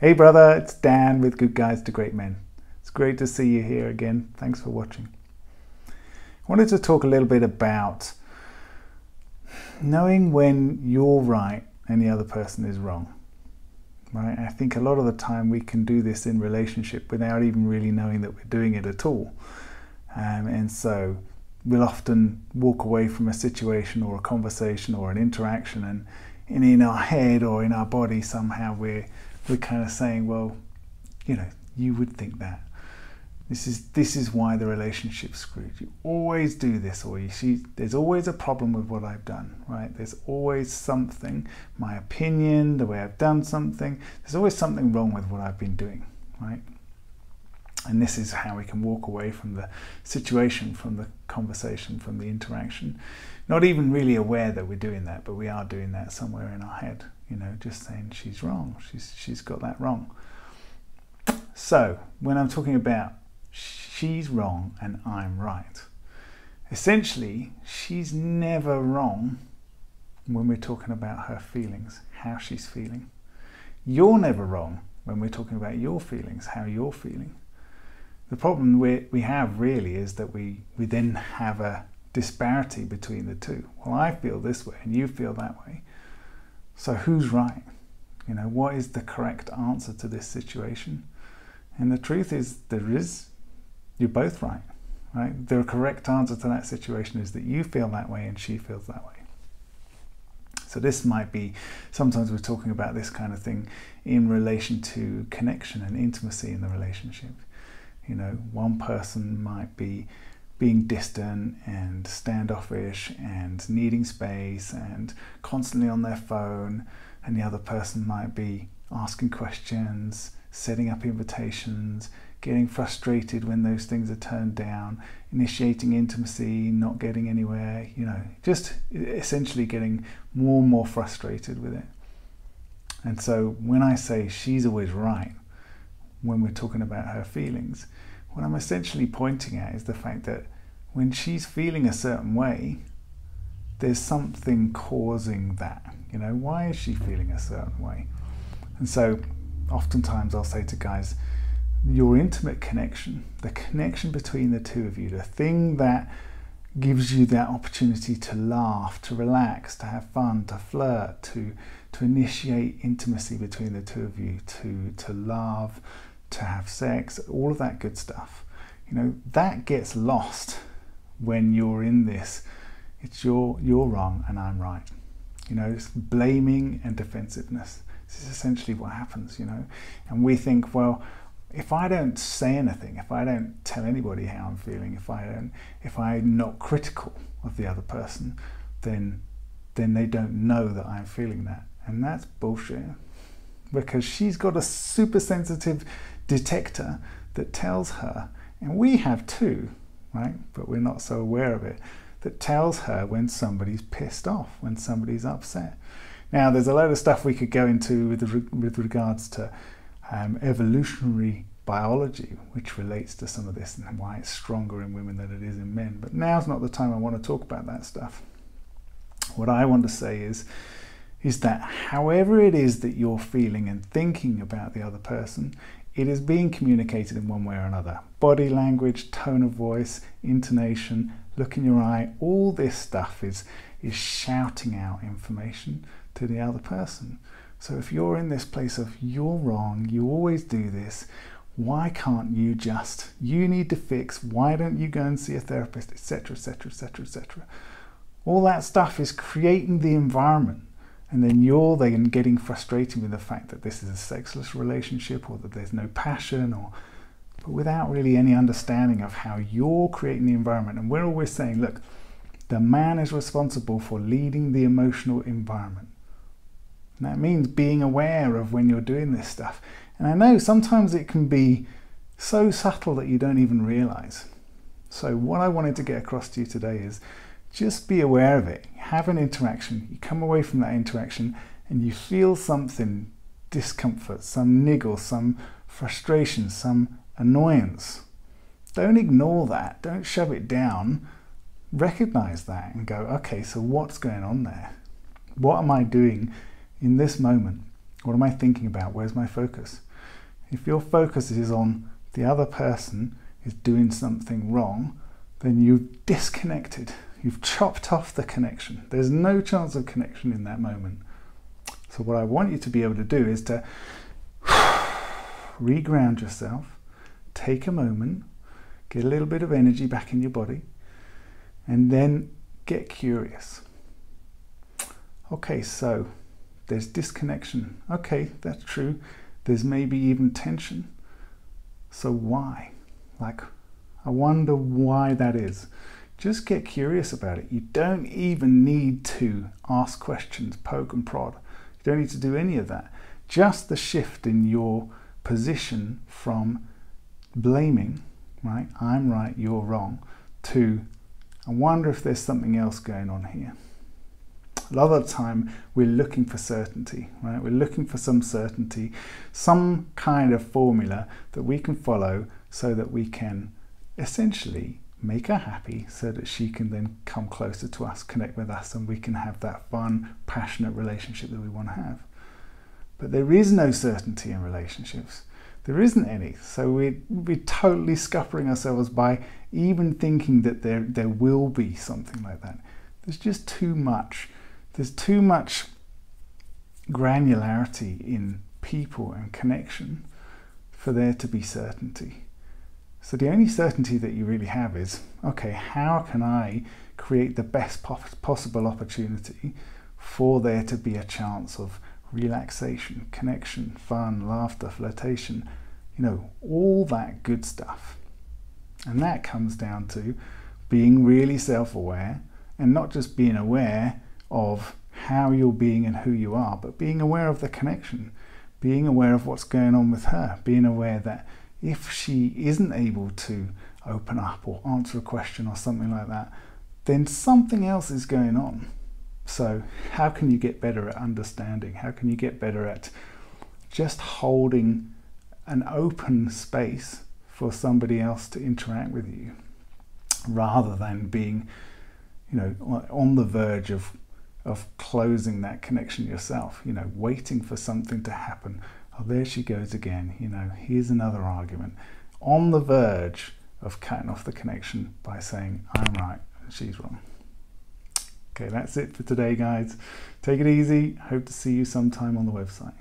Hey brother, it's Dan with Good Guides to Great Men. It's great to see you here again. Thanks for watching. I wanted to talk a little bit about knowing when you're right and the other person is wrong. Right? I think a lot of the time we can do this in relationship without even really knowing that we're doing it at all. And so we'll often walk away from a situation or a conversation or an interaction, and in our head or in our body somehow we're kind of saying, well, you know, you would think that. This is why the relationship's screwed. You always do this, or you see, there's always a problem with what I've done, right? There's always something, my opinion, the way I've done something, there's always something wrong with what I've been doing, right? And this is how we can walk away from the situation, from the conversation, from the interaction, not even really aware that we're doing that, but we are doing that somewhere in our head, you know, just saying she's wrong, she's got that wrong. So when I'm talking about she's wrong and I'm right, essentially she's never wrong when we're talking about her feelings, how she's feeling. You're never wrong when we're talking about your feelings, how you're feeling. The problem we have really is that we then have a disparity between the two. Well, I feel this way and you feel that way. So who's right? You know, what is the correct answer to this situation? And the truth is, you're both right, right? The correct answer to that situation is that you feel that way and she feels that way. So this might be, sometimes we're talking about this kind of thing in relation to connection and intimacy in the relationship. You know, one person might be being distant and standoffish and needing space and constantly on their phone, and the other person might be asking questions, setting up invitations, getting frustrated when those things are turned down, initiating intimacy, not getting anywhere, you know, just essentially getting more and more frustrated with it. And so when I say she's always right, when we're talking about her feelings, what I'm essentially pointing at is the fact that when she's feeling a certain way, there's something causing that. You know, why is she feeling a certain way? And so oftentimes I'll say to guys, your intimate connection, the connection between the two of you, the thing that gives you that opportunity to laugh, to relax, to have fun, to flirt, to initiate intimacy between the two of you, to love, to have sex, all of that good stuff, you know, that gets lost when you're in this. It's you're wrong and I'm right. You know, it's blaming and defensiveness. This is essentially what happens, you know. And we think, well, if I don't say anything, if I don't tell anybody how I'm feeling, if I'm not critical of the other person, then they don't know that I'm feeling that. And that's bullshit. Because she's got a super sensitive detector that tells her, and we have too, right? But we're not so aware of it, that tells her when somebody's pissed off, when somebody's upset. Now, there's a load of stuff we could go into with regards to evolutionary biology, which relates to some of this and why it's stronger in women than it is in men. But now's not the time I want to talk about that stuff. What I want to say is that however it is that you're feeling and thinking about the other person, it is being communicated in one way or another. Body language, tone of voice, intonation, look in your eye, all this stuff is shouting out information to the other person. So if you're in this place of you're wrong, you always do this, why can't you just, you need to fix, why don't you go and see a therapist, etc., etc., etc., etc. All that stuff is creating the environment. And then you're then getting frustrated with the fact that this is a sexless relationship, or that there's no passion, but without really any understanding of how you're creating the environment. And we're always saying, look, the man is responsible for leading the emotional environment. And that means being aware of when you're doing this stuff. And I know sometimes it can be so subtle that you don't even realize. So what I wanted to get across to you today is, just be aware of it. Have an interaction. You come away from that interaction and you feel something, discomfort, some niggle, some frustration, some annoyance. Don't ignore that. Don't shove it down. Recognize that and go, okay, so what's going on there? What am I doing in this moment What am I thinking about? Where's my focus? If your focus is on the other person is doing something wrong, then you've disconnected. You've chopped off the connection. There's no chance of connection in that moment. So what I want you to be able to do is to reground yourself, take a moment, get a little bit of energy back in your body, and then get curious. Okay, so there's disconnection. Okay, that's true. There's maybe even tension. So why? Like, I wonder why that is. Just get curious about it. You don't even need to ask questions, poke and prod. You don't need to do any of that. Just the shift in your position from blaming, right? I'm right, you're wrong, to I wonder if there's something else going on here. A lot of the time we're looking for certainty, right? We're looking for some certainty, some kind of formula that we can follow so that we can essentially make her happy so that she can then come closer to us, connect with us, and we can have that fun, passionate relationship that we want to have. But there is no certainty in relationships. There isn't any. So we're totally scuppering ourselves by even thinking that there will be something like that. There's just too much. There's too much granularity in people and connection for there to be certainty. So the only certainty that you really have is, okay, how can I create the best possible opportunity for there to be a chance of relaxation, connection, fun, laughter, flirtation, you know, all that good stuff. And that comes down to being really self-aware, and not just being aware of how you're being and who you are, but being aware of the connection, being aware of what's going on with her, being aware that if she isn't able to open up or answer a question or something like that, then something else is going on. So how can you get better at understanding? How can you get better at just holding an open space for somebody else to interact with you, rather than being, you know, on the verge of closing that connection yourself, you know, waiting for something to happen. Oh, there she goes again, you know, here's another argument. On the verge of cutting off the connection by saying, I'm right and she's wrong. Okay, that's it for today, guys. Take it easy. Hope to see you sometime on the website.